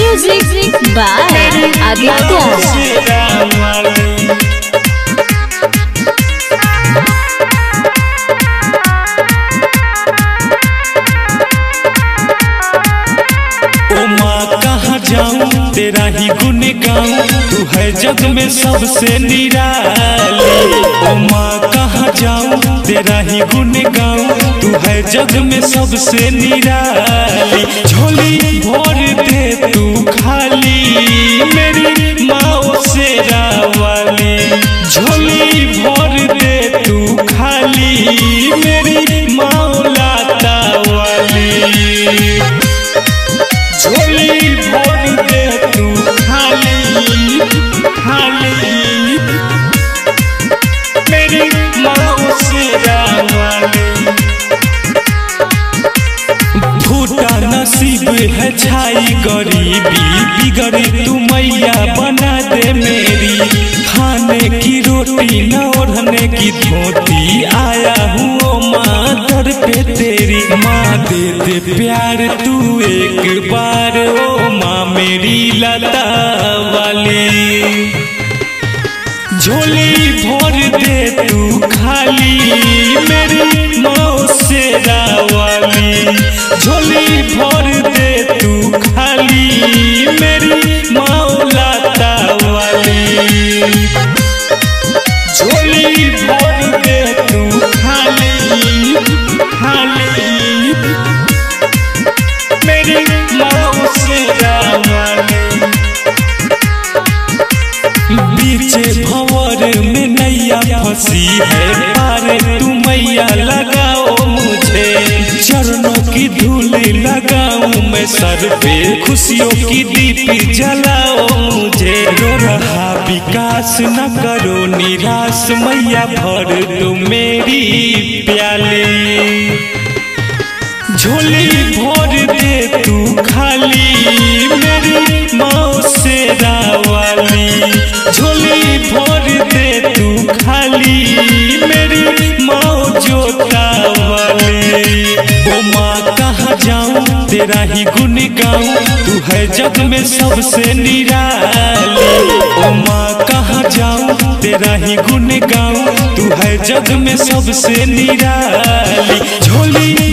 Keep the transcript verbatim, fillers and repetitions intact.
Music by Aditya. जाऊं तेरा ही गुण गाऊं, तू है जग में सबसे निराली। ओ माँ कहाँ जाऊं तेरा ही गुण गाऊं, तू है जग में सबसे निराली। झोली भर दे तू खाली मेरी माँ शेरा वाली, झोली भर दे तू खाली मेरी माँ लाता वाली, झोली भर दे तू खाली खाली मेरी माँ शेरा वाली। फूटा नसीब है छाई गरीबी, बिगड़ी तू मैया बना दे मेरी। खाने की रोटी न ओढ़ने की धोती, आया हूँ ओ माँ दर पे तेरी। माँ दे दे प्यार तू एक बार, ओ माँ मेरी लता वाली, झोली भर दे तू खाली मेरी माँ शेरा वाली, झोली भर दे तू खाली मेरी माँ लाता वाली, झोली भर दे तू खाली खाली मेरी माँ शेरा वाली। बीचे भंवर में नैया फंसी है, पार तू मैया लगाओ मुझे। चरणों की धूल लगाऊं मैं सर पे, खुशियों की दीप जलाओ मुझे। रो रहा विकास न करो निराश, मैया भर तू मेरी प्याली, झोली भर दे तू खाली मेरी माँ शेरा वाली, झोली भर दे तू खाली मेरी माँ जोता वाली। ओ माँ कहाँ जाऊं तेरा ही गुण गाऊं, तू है जग में सबसे निराली। ओ माँ कहाँ जाऊं तेरा ही गुण गाऊं, तू है जग में सबसे निराली। झोली